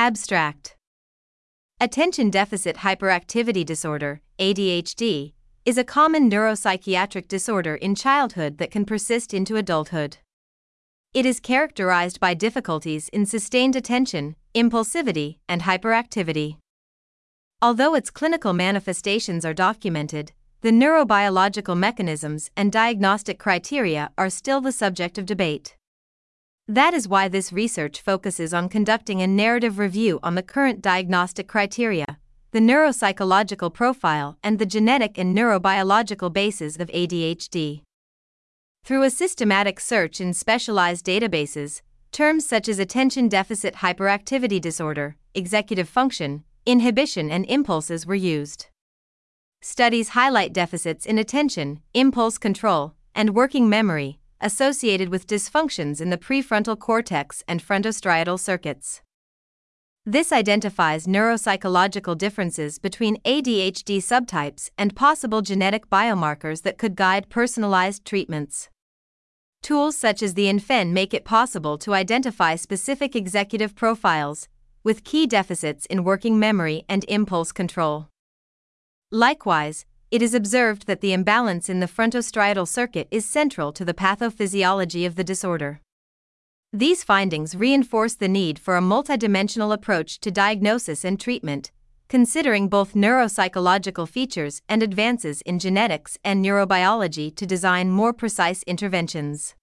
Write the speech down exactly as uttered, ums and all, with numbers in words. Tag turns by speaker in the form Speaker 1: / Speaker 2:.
Speaker 1: Abstract. Attention Deficit Hyperactivity Disorder, A D H D, is a common neuropsychiatric disorder in childhood that can persist into adulthood. It is characterized by difficulties in sustained attention, impulsivity, and hyperactivity. Although its clinical manifestations are documented, the neurobiological mechanisms and diagnostic criteria are still the subject of debate. That is why this research focuses on conducting a narrative review on the current diagnostic criteria, the neuropsychological profile, and the genetic and neurobiological basis of A D H D. Through a systematic search in specialized databases, terms such as attention deficit hyperactivity disorder, executive function, inhibition, and impulses were used. Studies highlight deficits in attention, impulse control, and working memory associated with dysfunctions in the prefrontal cortex and frontostriatal circuits. This identifies neuropsychological differences between A D H D subtypes and possible genetic biomarkers that could guide personalized treatments. Tools such as the InFEN make it possible to identify specific executive profiles, with key deficits in working memory and impulse control. Likewise, it is observed that the imbalance in the frontostriatal circuit is central to the pathophysiology of the disorder. These findings reinforce the need for a multidimensional approach to diagnosis and treatment, considering both neuropsychological features and advances in genetics and neurobiology to design more precise interventions.